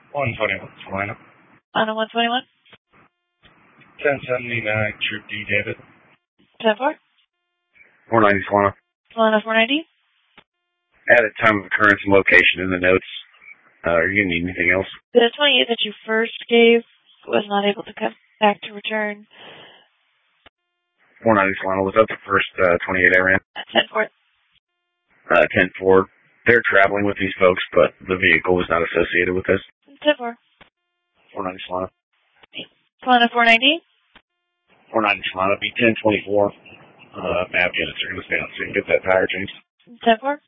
121, Salina. On a 121? 1079, Troop D, David. 10-4? 490, Salina. Salina 490? Added time of occurrence and location in the notes. Are you going to need anything else? The 28 that you first gave was not able to come back to return. 490, Salina. Was that the first 28 I ran? 10-4. 10-4. They're traveling with these folks, but the vehicle was not associated with this. 10-4. 490, Salina. Salina 490? 490, Salina. Be 1024. Map units are going to stay on so you can get that tire changed. 10-4.